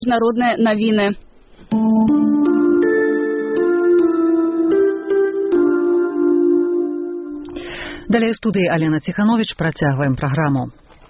Міжнародныя навіны. Далее в студии Алена Тиханович. Протягиваем программу.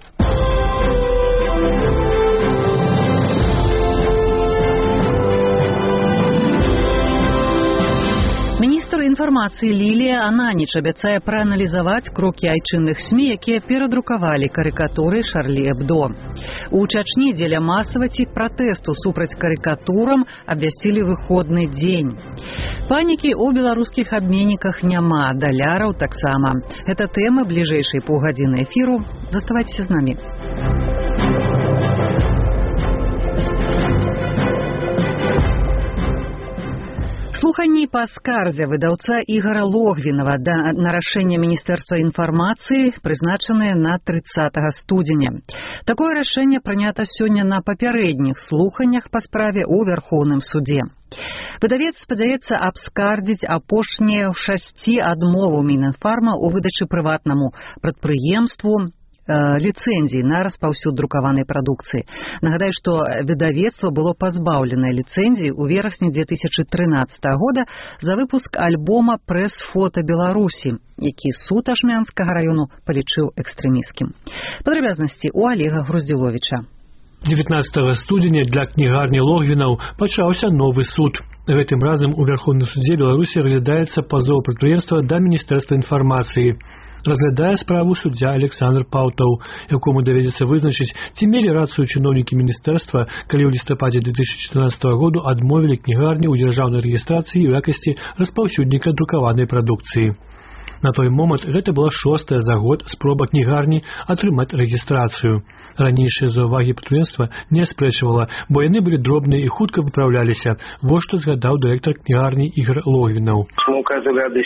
Міністр інфармацыі Лілія Ананіч абяцае прааналізаваць крокі айчынных СМІ, якія перадрукавалі карыкатуры Шарлі Эбдо. У Чачні дзеля масавасці пратэсту супраць карыкатурам абвясцілі выходны дзень. Панікі ў беларускіх абменніках няма, даляраў таксама. Гэта тэмы бліжэйшай паўгадзіны эфіру. Заставайцеся з намі. Слуханні па скарзе выдаўца Ігара Логвінава на рашэнне Міністэрства інфармацыі прызначаныя на 30 студзеня. Такое рашэнне прынята сёння на папярэдніх слуханнях па справе ў Вярхоўным судзе. Выдавец спадзяецца абскардзіць апошнія 6 адмоваў Мінінфарма ў выдачы прыватнаму прадпрыемству ліцэнзій на распаўсюд друкаванай прадукцыі. Нагадаю, што выдавецтва было пазбаўленае ліцэнзіі ў верасні 2013 года за выпуск альбома «Прэс-фота Беларусі», які суд Ашмянскага раёну палічыў экстрэмісцкім. Падрабязнасці ў Олега Груздзіловіча. 19 студзеня для кнігарні Логвінаў пачаўся новы суд. Гэтым разам у Верховным судзе Беларусі разглядаецца пазоў прадпрыемства да Міністэрства інфармацыі. Разглядае справу суддзя Александр Паўтаў, якому давядзецца вызначыць, ці мелі рацыю чыноўнікі міністэрства, калі ў лістападзе 2014 году адмовілі кнігарні ў дзяржаўнай рэгістрацыі ў якасці распаўсюдніка друкаванай прадукцыі. На той момант гэта была 6-я за год спроба кнігарні атрымаць рэгістрацыю. Ранейшыя заўвагі прадпрыемства не аспрэчвала, бо яны былі дробныя і хутка выпраўляліся. Вот што згадаў дырэктар кнігарні Игорь Логвинов. Мы указывали адрес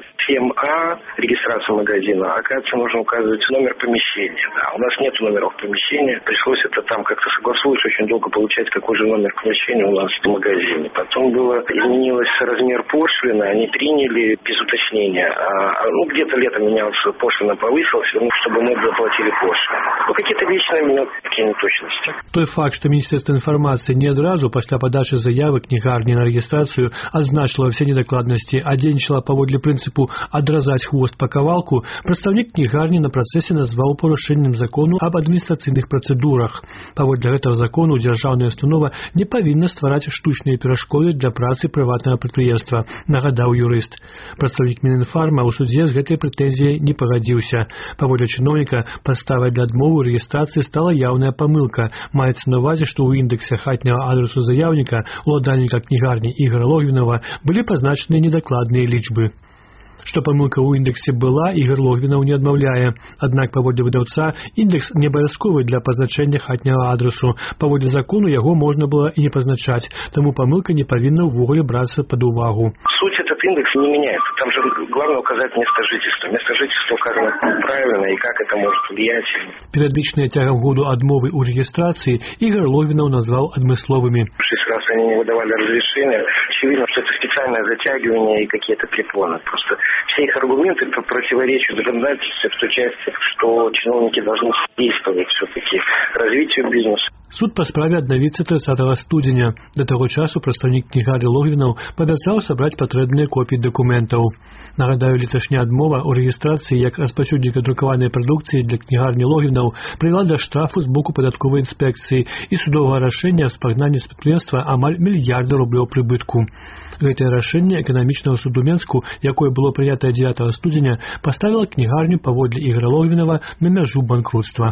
37А, регистрацию магазина, оказывается, нужно указывать номер помещения. Да, у нас нет номеров помещения, пришлось это там как-то согласовывать, очень долго получать, какой же номер помещения у нас в магазине. Потом изменилось размер пошлины, они приняли без уточнения. Где-то летом менялась пошлина, повысилась, чтобы мы заплатили пошлину. Какие-то личные такие неточности. Той факт, што Міністэрства інфармацыі не адразу пасля падачы заявы кнігарні на рэгістрацыю адзначыла ўсе недакладнасці, а дзейнічала паводле прынцыпу адразаць хвост па кавалку, прадстаўнік кнігарні на працэсе назваў парушэннем закону аб адміністрацыйных працэдурах. Паводле гэтага закону дзяржаўная установа не павінна ствараць штучныя перашкоды для працы прыватнага прадпрыемства, нагадаў юрыст. Прадстаўнік Мінінфарма ў судзе з гэтай прэтэнзіяй не пагадзіўся. Паводле чыноўніка падставай для адмовы рэгістрацыі стала яўная памылка. Маецца на ўвазе, што ў індэксе хатняга адресу заяўніка, уладальніка кнігарні Ігора Логвінова, былі пазначаны недакладныя лічбы. Што памылка ў індэксе была, Ігор Логвінаў не адмаўляе. Аднак, паводле выдаўца, індекс не абавязковы для пазначэння хатняга адресу. Паводле закону яго можна было і не пазначаць, таму памылка не павінна ўвогуле брацца пад увагу. Суть этот индекс не меняется. Там же главное указать место жительства. Место жительства указано правильно и как это может влиять. Перыядычныя цягам году адмовы ў рэгістрацыі Ігор Логвінаў назваў адмысловымі. 6 раз они не выдавали разрешения. Очевидно, что это специальное затягивание и какие-то препоны. Просто все их аргументы противоречат законодательству в той части, что чиновники должны действовать все-таки развитию бизнеса. Суд па справе аднавіцца 30 студзеня. Да таго часу прадстаўнік кнігарні Логвінаў паабяцаў сабраць патрэбныя копіі дакументаў. Нагадаю, леташняя адмова ў рэгістрацыі як распаўсюдніка друкаванай прадукцыі для кнігарні Логвінаў прывяла да штрафу з боку падатковай інспекцыі і судовага рашэння спагнання з прадпрыемства амаль мільярда рублёў прыбытку. Гэтае рашэнне эканамічнага суду Менску, якое было прынятае 9 студзеня, паставіла кнігарню паводле Ігора Логвінава на мяжу банкрутства.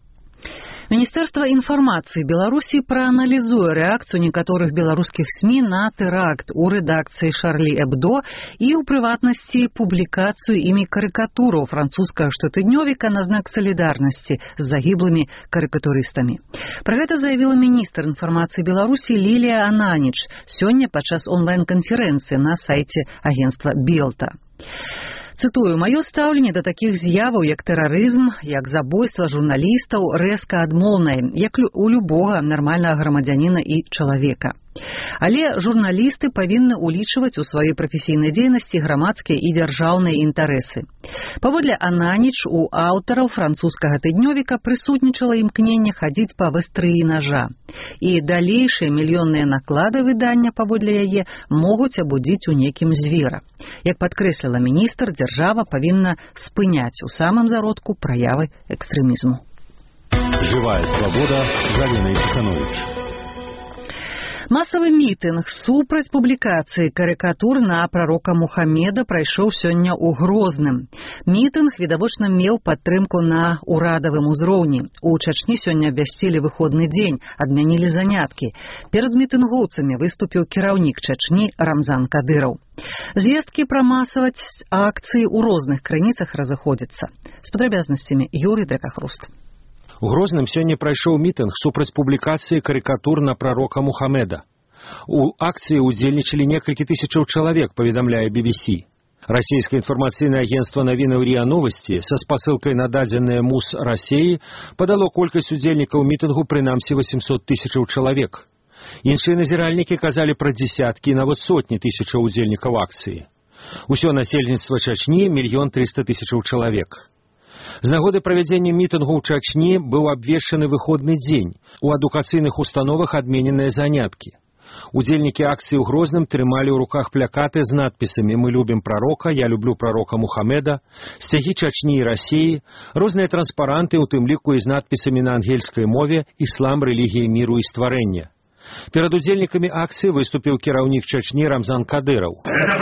Міністэрства інфармацыі Беларусі прааналізуе рэакцыю некаторых беларускіх СМІ на тэракт у рэдакцыі Шарлі Эбдо і ў прыватнасці публікацыю імі карыкатураў французскага штотыднёвіка на знак салідарнасці з загіблымі карыкатурыстамі. Пра гэта заявіла міністр інфармацыі Беларусі Лілія Ананіч сёння падчас онлайн-канферэнцыі на сайце агенцтва Белта. Цытую, «Маё стаўленне да такіх з'яваў, як тэрарызм, як забойства журналістаў, рэзка адмоўнае, як у любога нармальнага грамадзяніна і чалавека. Але журналісты павінны ўлічваць у сваёй прафесійнай дзейнасці грамадскія і дзяржаўныя інтарэсы. Паводле Ананіч, у аўтараў французскага тыднёвіка прысутнічала імкненне хадзіць па вастрыі нажа. І далейшыя мільённыя наклады выдання, паводле яе, могуць абудзіць у некім звера. Як падкрэсліла міністр, дзяржава павінна спыняць у самым зародку праявы экстрэмізму. Живая свобода. Галина Ичханович. Масавы мітынг супраць публікацыі карыкатур на прарока Мухаммеда прайшоў сёння ў Грозным. Мітынг, відавочна, меў падтрымку на ўрадавым узроўні. У Чачні сёння абвясцілі выходны дзень, адмянілі заняткі. Перад мітынгоўцамі выступіў кіраўнік Чачні Рамзан Кадыраў. Звесткі пра масавасць акцыі ў розных крыніцах разыходзяцца. З падрабязнасцямі Юрый Дракахруст. У Грозным сёння прайшоў мітынг супраць публікацыі карыкатур на прарока Мухаммеда. У акцыі ўдзельнічалі некалькі тысячаў чалавек, паведамляе BBC. Расійскае інфармацыйнае агенцтва навінаў РИА Новости са спасылкай на дадзеныя МУС Расіі падало колькасць удзельнікаў мітынгу прынамсі 800 тысячаў чалавек. Іншыя назіральнікі казалі пра дзесяткі, нават сотні тысячаў удзельнікаў акцыі. Усё насельніцтва Чачні 1 300 000 чалавек. З нагоды правядзення мітынгу ў Чачні быў абвешчаны выходны дзень. У адукацыйных установах адмененыя заняткі. Удзельнікі акцыі ў Грозным трымалі ў руках плакаты з надпісамі «Мы любім прарока», «Я люблю прарока Мухаммеда», сцягі Чачні і Расіі, розныя транспаранты, у тым ліку і з надпісамі на ангельскай мове «Іслам, рэлігія міру і стварэння». Перад удзельнікамі акцыі выступіў кіраўнік Чачні Рамзан Кадыраў.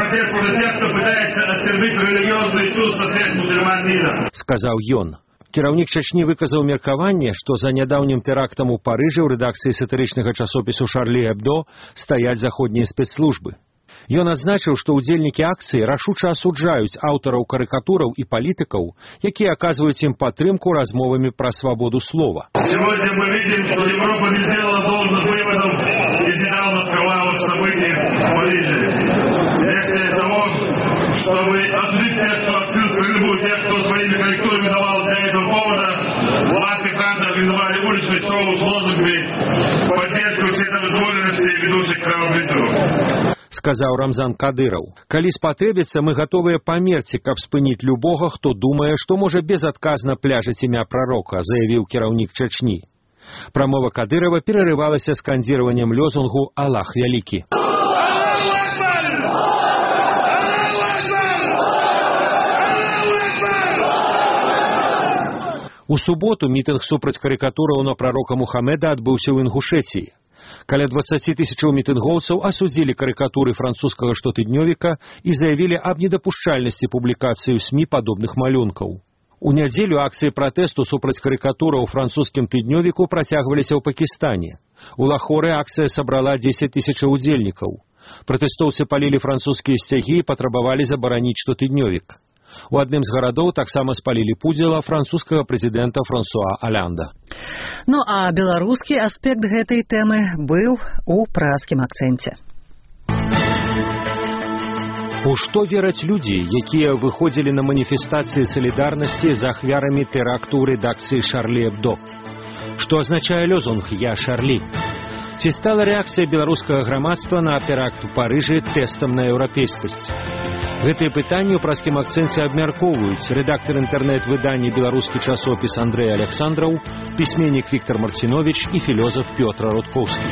Сказаў ён. Кіраўнік Чачні выказаў меркаванне, што за нядаўнім тэрактам у Парыжы ў рэдакцыі сатырычнага часопісу «Шарлі Эбдо» стаяць заходнія спецслужбы. Ён адзначыў, што ўдзельнікі акцыі рашуча асуджаюць аўтараў карыкатураў і палітыкаў, якія аказваюць ім падтрымку размовамі пра свабоду слова. Сегодня мы видим, что Европа не сделала должных выводов из недавно кровавых событий в Париже. Вместо того, чтобы осудить тех, кто открыл стрельбу, тех, кто своими корректурами давал для этого повода, власти Франции организовали уличное шоу с лозунгами в поддержку вседозволенности, ведущих к кровопролитию. Сказаў Рамзан Кадыраў. Калі спатрэбіцца, мы гатовыя памерці, каб спыніць любога, хто думае, што можа безадказна пляжыць імя прарока, заявіў кіраўнік Чачні. Прамова Кадырава перарывалася скандзіраваннем лёзунгу «Аллах вялікі». У суботу мітынг супраць карыкатураў на прарока Мухаммеда адбыўся ў Інгушэцыі. Каля 20 000 мітынгоўцаў асудзілі карыкатуры французскага штотыднёвіка і заявілі аб недапушчальнасці публікацыі ў СМІ падобных малюнкаў. У нядзелю акцыі пратэсту супраць карыкатураў у французскім тыднёвіку працягваліся ў Пакістане. У Лахоры акцыя сабрала 10 000 удзельнікаў. Пратэстоўцы палілі французскія сцягі і патрабавалі забараніць штотыднёвік. У адным з гарадоў таксама спалілі пудзіла французскага прэзідэнта Франсуа Алянда. Ну а беларускі аспект гэтай тэмы быў у пражскім акцэнце. У што вераць людзі, якія выходзілі на маніфестацыі салідарнасці з ахвярамі тэракту ў рэдакцыі «Шарлі Эбдо»? Што азначае лёзунг «Я Шарлі»? Ці стала рэакцыя беларускага грамадства на тэракт у Парыжы тэстам на еўрапейскасць? Гэтыя пытанні ў пражскім акцэнце абмяркоўваюць рэдактар інтэрнэт-выдання «Беларускі часопіс» Андрэй Александраў, пісьменнік Віктор Марціновіч і філёзаф Пётр Рудкоўскі.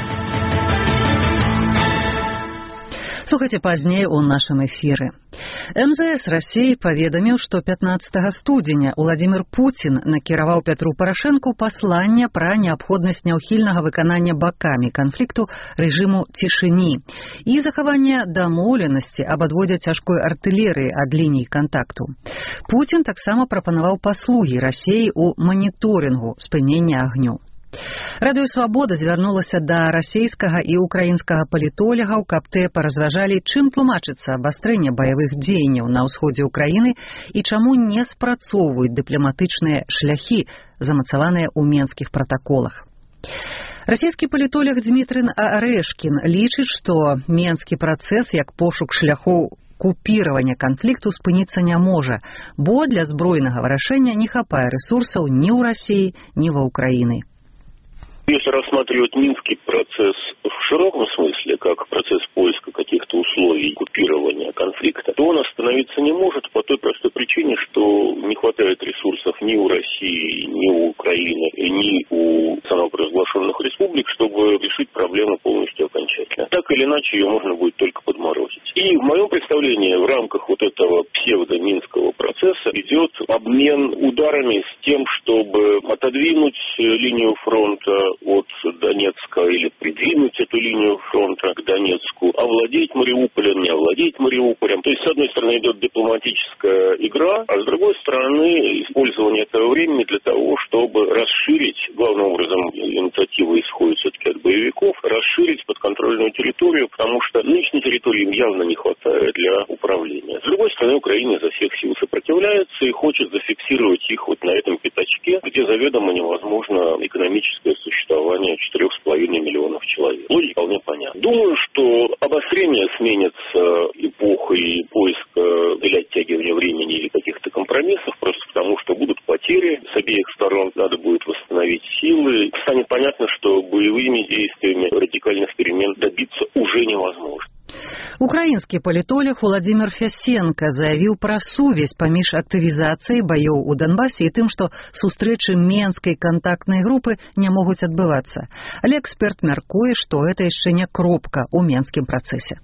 Слухайце пазней у нашым эфіры. МЗС Расіі паведаміў, што 15 студзеня Владзімір Пуцін накіраваў Пятру Парашэнку пасланне пра неабходнасць няўхільнага выканання бакамі канфлікту рэжыму цішыні і захавання дамоўленасці аб адводзе цяжкой артылерыі ад ліній кантакту. Пуцін таксама прапанаваў паслугі Расіі ў маніторынгу спынення агню. Радыё Свабода звярнулася да расійскага і украінскага палітолягаў, каб те паразважалі, чым тлумачыцца абастрэнне баявых дзеянняў на ўсходзе ўкраіны і чаму не спрацоўваюць дыпламатычныя шляхі, замацаваныя ў менскіх пратаколах. Расійскі палітолог Дмітрый Арэшкін лічыць, што менскі працэс як пошук шляхоў купіравання канфлікту спыніцца не можа, бо для збройнага вырашэння не хапае рэсурсаў ні ў Расіі, ні ва Ўкраіны. Если рассматривать Минский процесс в широком смысле, причине, что не хватает ресурсов ни у России, ни у Украины, ни у самопровозглашенных республик, чтобы решить проблему полностью окончательно. Так или иначе, ее можно будет только подморозить. И в моем представлении в рамках вот этого псевдо-минского процесса идет обмен ударами с тем, чтобы отодвинуть линию фронта от Донецка или придвинуть эту линию фронта к Донецку, овладеть Мариуполем, не овладеть Мариуполем. То есть, с одной стороны, идет дипломатическая игра, а с другой стороны, использование этого времени для того, чтобы расширить, главным образом, инициатива исходит все-таки от боевиков, расширить подконтрольную территорию, потому что нынешней территории им явно не хватает для управления. С другой стороны, Украина изо всех сил сопротивляется и хочет зафиксировать их вот на этом пятачке, где заведомо невозможно экономическое существование 4,5 миллионов человек. Логика вполне понятна. Думаю, что обострение сменится эпохой поиска или оттягивания времени или каких-то компромиссов, просто потому что будут потери с обеих сторон, надо будет восстановить силы. Станет понятно, что боевыми действиями радикальных перемен добиться уже невозможно. Украінскі палітолог Уладзімір Фясенка заявіў пра сувязь паміж актывізацыяй баёў у Донбасе і тым, што сустрэчы Менскай кантактнай групы не могуць адбывацца. Але эксперт мяркуе, што гэта яшчэ не кропка ў менскім працэсе.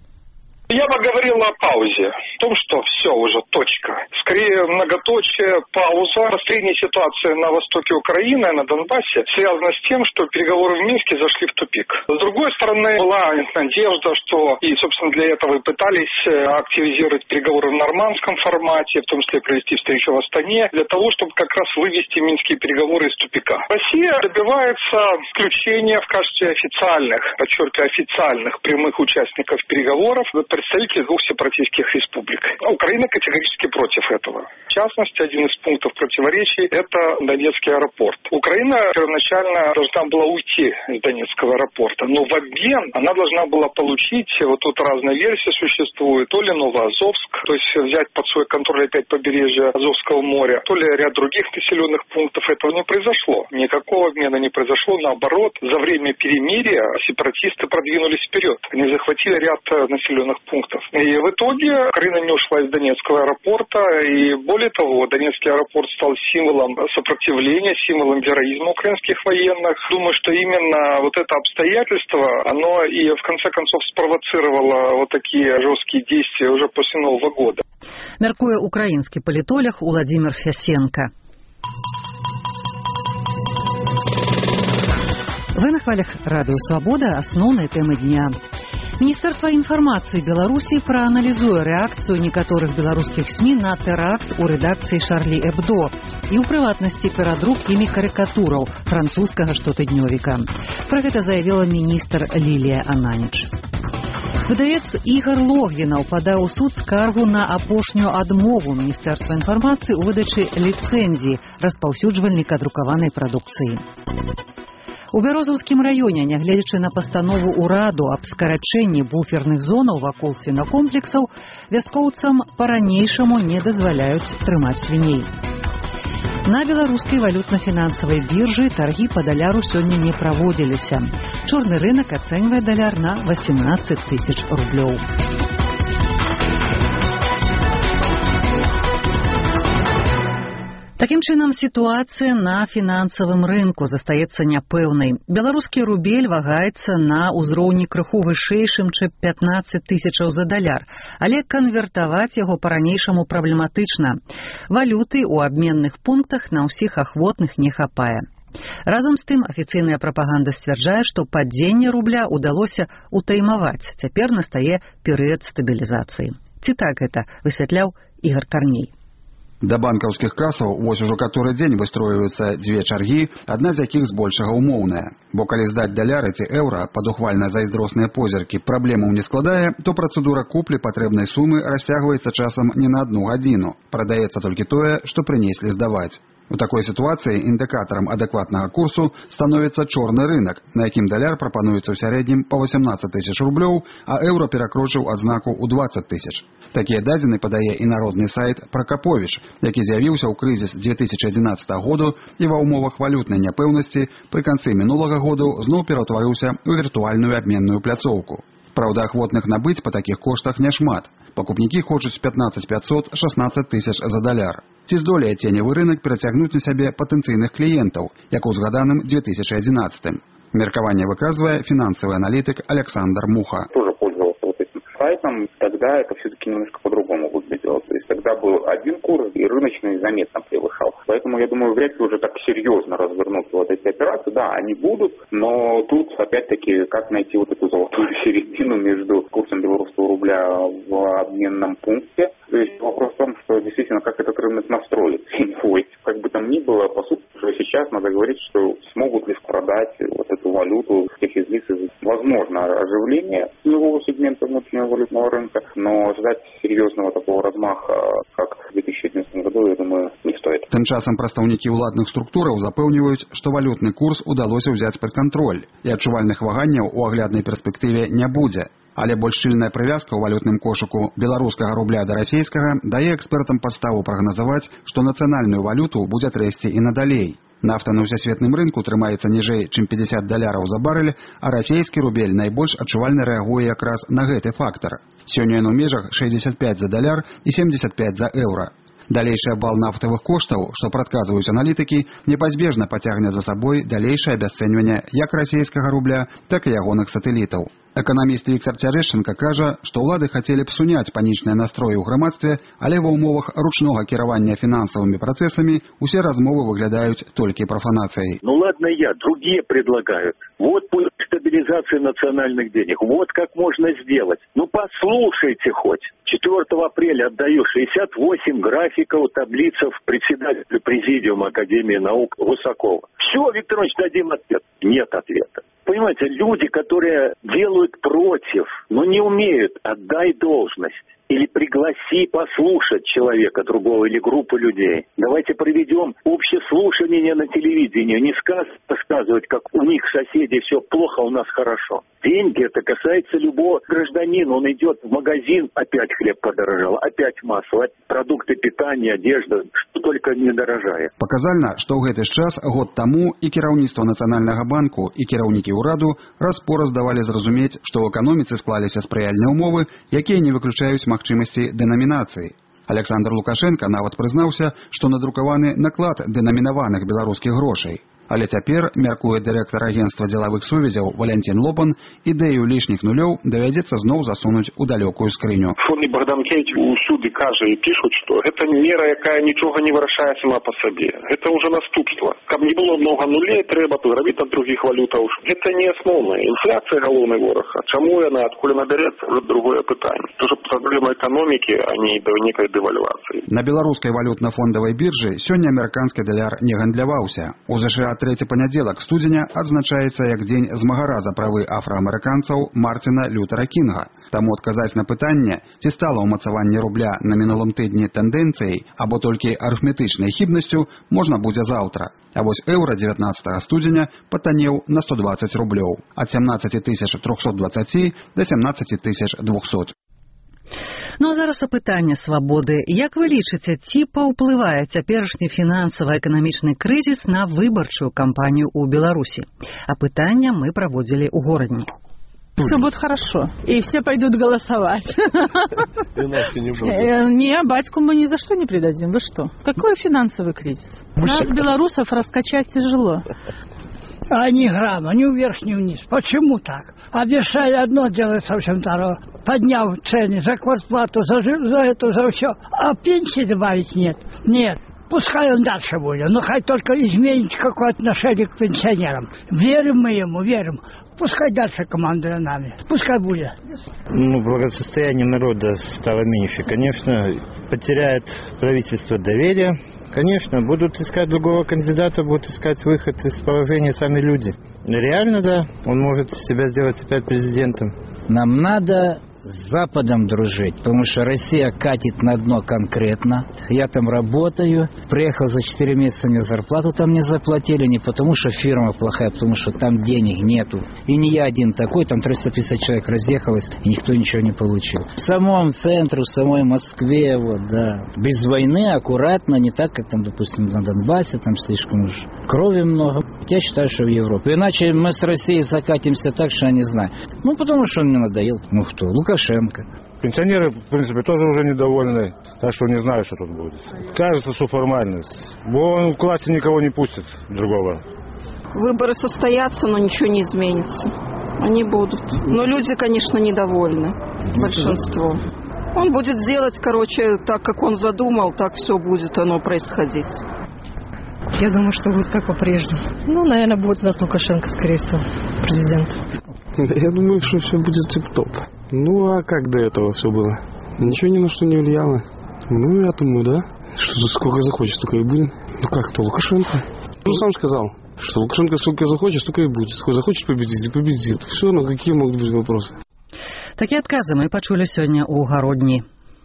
Я бы говорил о паузе, о том, что все уже точка. Скорее, многоточие, пауза. Обострение ситуации на востоке Украины, на Донбассе, связано с тем, что переговоры в Минске зашли в тупик. С другой стороны, была надежда, что, и, собственно, для этого и пытались активизировать переговоры в нормандском формате, в том числе провести встречу в Астане, для того, чтобы как раз вывести минские переговоры из тупика. Россия добивается включения в качестве официальных, подчеркиваю, официальных прямых участников переговоров представители двух сепаратистских республик. Украина категорически против этого. В частности, один из пунктов противоречий – это Донецкий аэропорт. Украина первоначально должна была уйти из Донецкого аэропорта, но в обмен она должна была получить, вот тут разные версии существуют, то ли Новоазовск, то есть взять под свой контроль опять побережье Азовского моря, то ли ряд других населенных пунктов. Этого не произошло. Никакого обмена не произошло. Наоборот, за время перемирия сепаратисты продвинулись вперед. Они захватили ряд населенных пунктов. И в итоге Украина не ушла из Донецкого аэропорта, и более того, Донецкий аэропорт стал символом сопротивления, символом героизма украинских военных. Думаю, что именно вот это обстоятельство, оно и в конце концов спровоцировало вот такие жесткие действия уже после Нового года. Мяркуе украінскі палітолог Уладзімір Фясенка. Вы на хвалях Радыё Свабода, асноўныя тэмы дня. Міністэрства інфармацыі Беларусі прааналізуе рэакцыю некаторых беларускіх СМІ на тэракт у рэдакцыі Шарлі Эбдо і ў прыватнасці перадрук імі карыкатураў французскага штотыднёвіка. Пра гэта заявіла міністр Лілія Ананіч. Выдавец Ігар Логвінаў падаў у суд скаргу на апошнюю адмову Міністэрства інфармацыі ў выдачы ліцэнзіі распаўсюджвальніка друкаванай прадукцыі. У Бярозаўскім раёне, нягледзячы на пастанову ўраду аб скарачэнні буферных зонаў вакол свінакомплексаў, вяскоўцам па-ранейшаму не дазваляюць трымаць свіней. На беларускай валютна-фінансавай біржы таргі па даляру сёння не праводзіліся. Чорны рынак ацэньвае даляр на 18 тысяч рублёў. Такім чынам, сітуацыя на фінансавым рынку застаецца няпэўнай. Беларускі рубель вагаецца на ўзроўні крыху вышэйшым, чым 15 тысячаў за даляр, але канвертаваць яго па-ранейшаму праблематычна. Валюты ў абменных пунктах на ўсіх ахвотных не хапае. Разам з тым, афіцыйная прапаганда сцвярджае, што падзенне рубля ўдалося ўтаймаваць. Цяпер настае перыяд стабілізацыі. Ці так гэта высвятляў Ігар Карней. Да банкаўскіх касаў вось ужо каторы дзень выстройваюцца дзве чаргі, адна з якіх збольшага ўмоўная. Бо калі здаць даляры ці еўра пад ухвальна зайздросныя позіркі праблемаў не складае, то працэдура куплі патрэбнай сумы расцягваецца часам не на 1 гадзіну. Прадаецца толькі тое, што прынеслі здаваць. У такой сітуацыі індыкатарам адэкватнага курсу становіцца чорны рынак, на якім даляр прапануецца ў сярэднім па 18 тысяч рублёў, а еўра перакрочыў адзнаку ў 20 тысяч. Такія дадзены падае і народны сайт Пракаповіч, які з'явіўся ў крызіс 2011 году і ва ўмовах валютнай няпэўнасці пры канцы мінулага году зноў пераўтварыўся ў віртуальную абменную пляцоўку. Праўда, ахвотных набыць па такіх коштах няшмат. Пакупнікі хочуць 15 500, 16 тысяч за даляр. Ці здолее ценевы рынок перацягнуць на сябе патэнцыйных кліентаў, як у згаданым 2011. Меркаванне выказвае фінансавы аналітык Александр Муха. Тоже пользовался вот этим сайтом, тогда это все-таки немножко по-другому выглядело. То есть тогда был один курс, и рыночный заметно превышал. Поэтому, я думаю, вряд ли уже так серьезно развернутся вот эти операции. Да, они будут, но тут, опять-таки, как найти вот эту золотую середину между курсом белорусского рубля в обменном пункте. То есть вопрос в том, что действительно, как этот рынок настроить. Как бы там ни было, по сути, уже сейчас надо говорить, что смогут ли продать вот эту валюту тех из лиц. Возможно оживление нового сегмента внутреннего валютного рынка, но ждать серьезного такого размаха, как в 2011 году, я думаю, не стоит. Тым часам прадстаўнікі ўладных структураў запэўніваюць, што валютны курс удалося ўзяць пад кантроль, і адчувальных ваганняў у агляднай перспектыве не будзе. Але больш шчыльная прывязка ў валютным кошыку беларускага рубля да расійскага дае экспертам падставу прагназаваць, што нацыянальную валюту будзе трэсці і надалей. Нафта на ўсесветным рынку трымаецца ніжэй, чым 50 даляраў за барэль, а расійскі рубель найбольш адчувальна рэагуе якраз на гэты фактар. Сёння ён у межах 65 за даляр і 75 за еўра. Далейшы абвал нафтавых коштаў, што прадказваюць аналітыкі, непазбежна пацягне за сабой далейшае абясцэньванне як расійскага рубля, так і ягоных сатэлітаў. Эканаміст Віктор Цярэшченка кажа, што ўлады хацелі б суняць панічныя настроі ў грамадстве, але ва ўмовах ручнога кіравання фінансавымі працэсамі усе размовы выглядаюць толькі профанацыяй. Ну ладно я, другие предлагают. Вот пункт стабилизации национальных денег. Вот как можно сделать. Ну послушайте хоть. 4 апреля отдаю 68 графиков, таблицев председателю Президиума Академии наук Высокова. Все, Виктор Иванович, дадим ответ. Нет ответа. Понимаете, люди, которые делают против, но не умеют, отдай должность. Или пригласи послушать человека другого или группу людей. Давайте проведем общее слушание на телевидении. Не рассказывать, как у них соседи все плохо, у нас хорошо. Деньги, это касается любого гражданина. Он идет в магазин, опять хлеб подорожал, опять масло, продукты питания, одежда, что только не дорожает. Показальна, што ў гэты ж час, год таму, і кіраўніцтва Нацыянальнага банку, і кіраўнікі ўраду раз-пораз давалі зразумець, што ў эканоміцы склаліся спрыяльныя ўмовы, якія не выключаюць магчымасці дэнамінацыі. Александр Лукашенко нават прызнаўся, што надрукаваны наклад дэнамінаваных беларускіх грошай. Але цяпер, мяркуе дырэктар агенцтва дзелавых сувязяў Валентин Лопан, ідэю лішніх нулёў давядзецца зноў засунуць у далёкую скрыню. Фонд Богданкевич усюды кажа і пішуць, што гэта мера, якая нічога не вырашае сама па сабе. Гэта ўжо наступства. Каб не было многа нулей, трэба зрабіць ад другіх валютаў. Гэта не асноўная. Інфляцыя галоўны вораг. А чаму яна, адкуль яна бярэцца, ўжо другое пытанне. Тоже праблема эканомікі, а не некай дэвальвацыі. На беларускай валютна-фондавай біржы сёння амерыканскі даляр не гандляваўся. У ЗША трэці панядзелак студзеня адзначаецца як дзень змагара за правы афраамерыканцаў Мартина Лютера Кінга. Таму адказаць на пытанне, ці стала ўмацаванне рубля на мінулым тыдні тэндэнцыяй або толькі арыфметычнай хібнасцю, можна будзе заўтра. А вось еўра 19 студзеня патанеў на 120 рублёў, ад 17 320 до 17 200. Ну а зараз апытанне свабоды. Як вы лічыце, ці паўплывае цяперашні фінансава-эканамічны крызіс на выбарчую кампанію ў Беларусі? Апытанне мы праводзілі ў горадні. Все будет хорошо, и все пойдут голосовать. Не, батьку мы ни за что не предадим. Вы что? Какой финансовый кризис? Нас, белорусов, раскачать тяжело. А ни грамма, ни вверх, ни вниз. Почему так? Обещали одно, делать совсем второе. Поднял цены за квартплату, за это, за все. А пенсии добавить нет. Нет. Пускай он дальше будет, но хоть только изменить какое отношение к пенсионерам. Верим мы ему, верим. Пускай дальше командует нами. Пускай будет. Благосостояние народа стало меньше. Конечно, потеряет правительство доверие. Конечно, будут искать другого кандидата, будут искать выход из положения сами люди. Реально, да, он может себя сделать опять президентом. Нам надо с Западом дружить, потому что Россия катит на дно конкретно. Я там работаю, приехал за 4 месяца, мне зарплату там не заплатили, не потому что фирма плохая, потому что там денег нету. И не я один такой, там 350 человек разъехалось, и никто ничего не получил. В самом центре, в самой Москве, вот, да. Без войны, аккуратно, не так, как там, допустим, на Донбассе, там слишком уж крови много. Я считаю, что в Европе. Иначе мы с Россией закатимся так, что я не знаю. Ну, потому что он мне надоел. Ну, кто? Лукашенко. Пенсионеры, в принципе, тоже уже недовольны, так что не знаю, что тут будет. Кажется, что формальность. Он к власти никого не пустит другого. Выборы состоятся, но ничего не изменится. Они будут. Но люди, конечно, недовольны. Большинство. Он будет делать, так, как он задумал, так все будет оно происходить. Я думаю, что будет как по-прежнему. Ну, наверное, будет у нас Лукашенко, скорее всего, президент. Я думаю, что все будет тип-топ. Ну, а как до этого все было? Ничего ни на что не влияло. Ну, я думаю, да. Что сколько захочет, столько и будет. Ну, как то Лукашенко? Он сам сказал, что Лукашенко сколько захочет, столько и будет. Сколько захочет победить, и победит. Все, ну, какие могут быть вопросы? Такие отказы мы почули сегодня у Городни.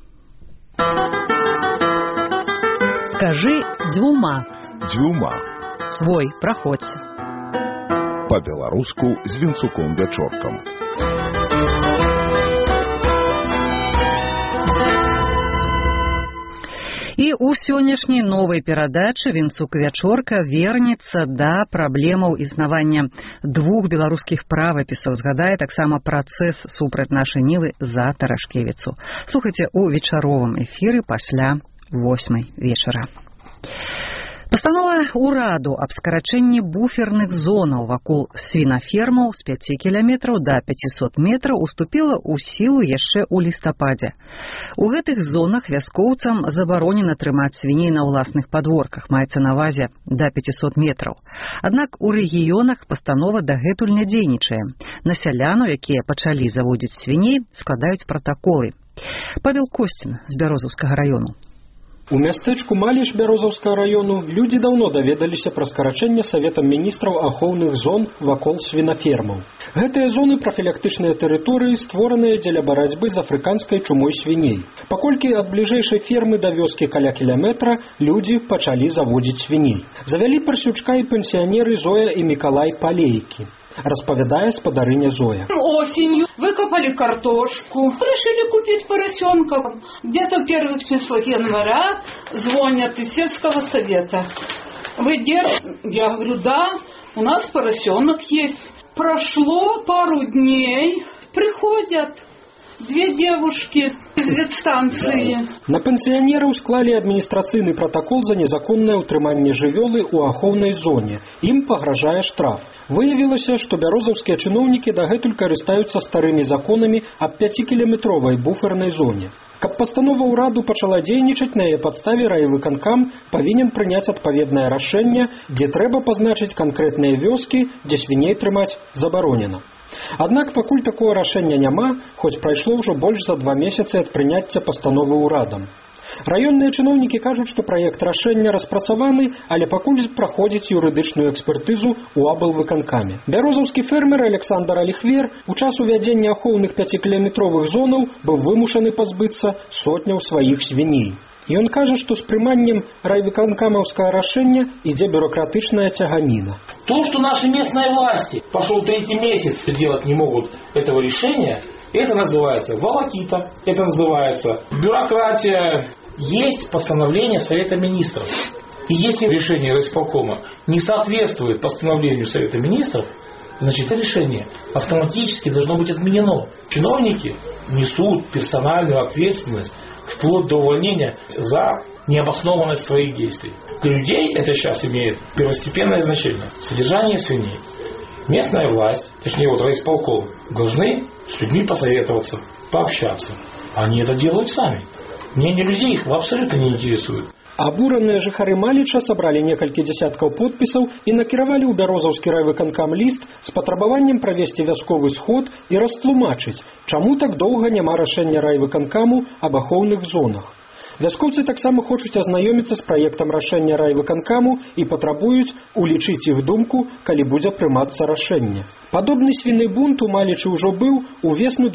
Скажи «дзюма». Дзюма. Свой, проходь. По-беларуску з Вінцуком Вячоркам. І ў сённяшняй новай перадачы Вінцук Вячорка вернецца да праблемаў існавання двух беларускіх правапісаў. Згадае таксама працэс супраць нашай Нілы за Тарашкевіцу. Слухайце ў вечаровым эфіры пасля 8 вечара. Пастанова ўраду аб скарачэнні буферных зонаў вакол свінафермаў з 5 кіламетраў да 500 метраў уступіла ў сілу яшчэ ў лістападзе. У гэтых зонах вяскоўцам забаронена трымаць свіней на ўласных падворках, маецца на ўвазе да 500 метраў. Аднак у рэгіёнах пастанова дагэтуль не дзейнічае. На сялянаў, якія пачалі заводзіць свіней, складаюць пратаколы. Павел Костін з Бярозаўскага раёну. У мястэчку Маліш Бярозаўскага раёну людзі даўно даведаліся пра скарачэнне Саветам міністраў ахоўных зон вакол свінафермаў. Гэтыя зоны прафілактычныя тэрыторыі створаныя дзеля барацьбы з афрыканскай чумой свіней. Паколькі ад бліжэйшай фермы да вёскі каля кіламетра людзі пачалі заводзіць свіней. Завялі парсючка і пенсіянеры Зоя і Мікалай Палейкі. Распавядае спадарыня Зоя. Осенью выкопали картошку, решили купить поросенка. Где-то в первых числах января звонят из сельского совета. Вы держите? Я говорю, да, у нас поросенок есть. Прошло пару дней, приходят две девушки из ветстанции. На пенсіянераў склалі адміністрацыйны пратакол за незаконнае ўтрыманне жывёлы ў ахоўнай зоне. Ім пагражае штраф. Выявілася, што бярозаўскія чыноўнікі дагэтуль карыстаюцца старымі законамі аб 5-кіламетровай буфернай зоне. Каб пастанова ўраду пачала дзейнічаць, на яе падставе райвыканкам павінен прыняць адпаведнае рашэнне, дзе трэба пазначыць канкрэтныя вёскі, дзе свіней трымаць забаронена. Аднак пакуль такое рашэння няма, хоць прайшло ўжо больш за 2 месяцы ад прыняцця пастановы ўрадам. Раённыя чыноўнікі кажуць, што праект рашэння распрацаваны, але пакуль праходзіць юрыдычную экспертызу ў аблвыканкаме. Бярозаўскі фермер Александр Аліхвер у час увядзення ахоўных 5-кіламетровых зонаў быў вымушаны пазбыцца сотняў сваіх свіней. І ён кажа, што з прыманнем райвыканкамаўскага рашэння ідзе бюрократычная тяганіна. То, что наши местные власти пошел 3-й месяц делать не могут этого решения, это называется волокита, это называется бюрократия. Есть постановление Совета Министров. И если решение райисполкома не соответствует постановлению Совета Министров, значит, это решение автоматически должно быть отменено. Чиновники несут персональную ответственность вплоть до увольнения за необоснованность своих действий. Для людей это сейчас имеет первостепенное значение. Содержание свиней. Местная власть, точнее вот райисполком, должны с людьми посоветоваться, пообщаться. Они это делают сами. Мнение людей их абсолютно не интересует. Абураныя жыхары Маліча сабралі некалькі дзясяткаў подпісаў і накіравалі ў бярозаўскі райвыканкам ліст з патрабаваннем правесці вясковы сход і растлумачыць, чаму так доўга няма рашэння райвыканкаму аб ахоўных зонах. Вяскоўцы таксама хочуць азнаёміцца з праектам рашэння райвыканкаму і патрабуюць улічыць іх думку, калі будзе прымацца рашэнне. Падобны свіны бунт у Малічы ўжо быў у весну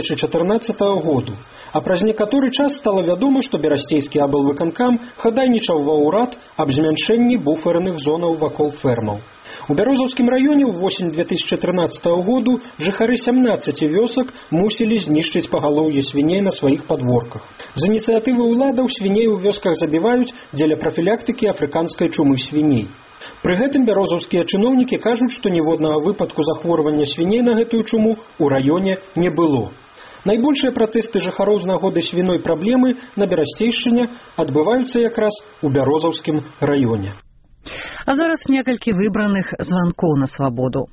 2014 году, а праз некаторы час стала вядома, што берасцейскі аблвыканкам хадайнічаў ва ўрад аб змяншэнні буферных зонаў вакол фермаў. У Бярозаўскім раёне ў восень 2013 году жыхары 17 вёсак мусілі знішчыць пагалоўе свіней на сваіх падворках. З ініцыятывы ўладаў свіней у вёсках забіваюць дзеля прафілактыкі афрыканскай чумы свіней. Пры гэтым бярозаўскія чыноўнікі кажуць, што ніводнага выпадку захворвання свіней на гэтую чуму ў раёне не было. Найбольшыя пратэсты жыхароў з нагоды свіной праблемы на Берасцейшчыне адбываюцца якраз у Бярозаўскім раёне. А зараз некалькі выбраных званкоў на свабоду.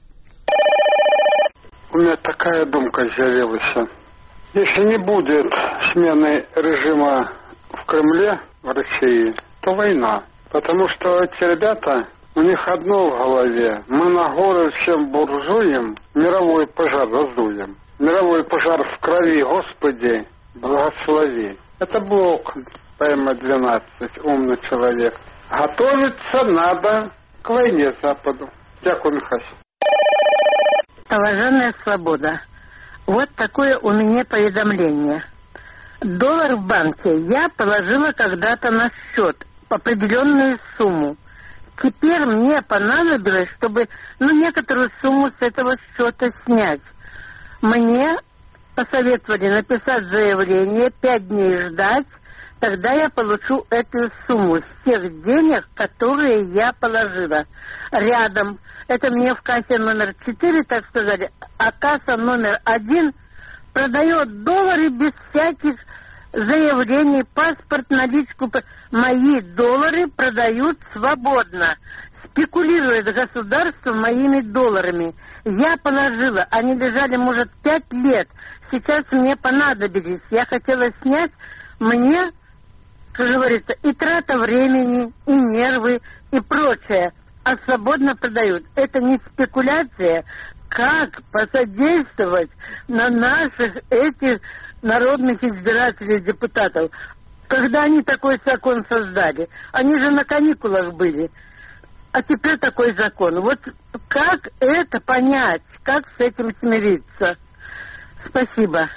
У меня такая думка з'явилась. Если не будет смены режима в Кремле, в России, то война. Потому что эти ребята, у них одно в голове. Мы на горы всем буржуям мировой пожар раздуем. Мировой пожар в крови, Господи, благослови. Это Блок, ПМ-12, умный человек. Готовиться надо к войне Западу. Дякую, Михась. Уважаемая свобода, вот такое у меня поведомление. Доллар в банке я положила когда-то на счет определенную сумму. Теперь мне понадобилось, чтобы некоторую сумму с этого счета снять. Мне посоветовали написать заявление, 5 дней ждать, тогда я получу эту сумму с тех денег, которые я положила. Рядом, это мне в кассе номер 4, так сказали, а касса номер 1 продает доллары без всяких заявлений, паспорт, наличку. Мои доллары продают свободно. Спекулирует государство моими долларами. Я положила, они лежали, может, 5 лет. Сейчас мне понадобились. Я хотела снять, мне, как говорится, и трата времени, и нервы, и прочее. А свободно продают. Это не спекуляция. Как посодействовать на наших этих народных избирателей, депутатов? Когда они такой закон создали? Они же на каникулах были. А теперь такой закон. Вот как это понять? Как с этим смириться? Спасибо.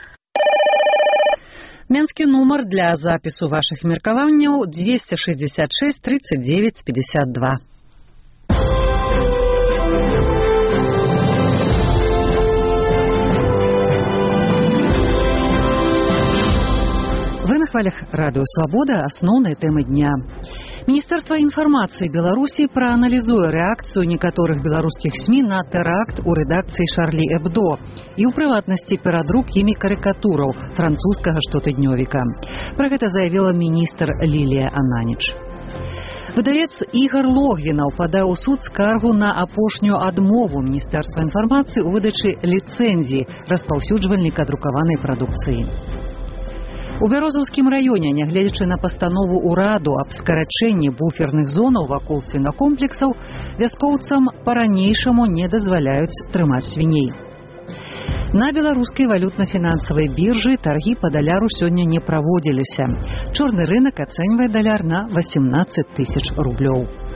Менскі нумар для запісу вашых меркаванняў 266 39 52. Вы на хвалях радыё «Свабода» асноўныя тэмы дня. Міністэрства інфармацыі Беларусі прааналізуе рэакцыю некаторых беларускіх СМІ на тэракт у рэдакцыі «Шарлі Эбдо» і ў прыватнасці перадрук імі карыкатураў французскага штотыднёвіка. Пра гэта заявіла міністр Лілія Ананіч. Выдавец Ігар Логвінаў падаў у суд скаргу на апошнюю адмову Міністэрства інфармацыі ў выдачы ліцэнзіі распаўсюджвальніка друкаванай прадукцыі. У Бярозаўскім раёне, нягледзячы на пастанову ўраду аб скарачэнні буферных зонаў вакол свінакомплексаў, вяскоўцам па-ранейшаму не дазваляюць трымаць свіней. На беларускай валютна-фінансавай біржы таргі па даляру сёння не праводзіліся. Чорны рынак ацэньвае даляр на 18 000 рублёў.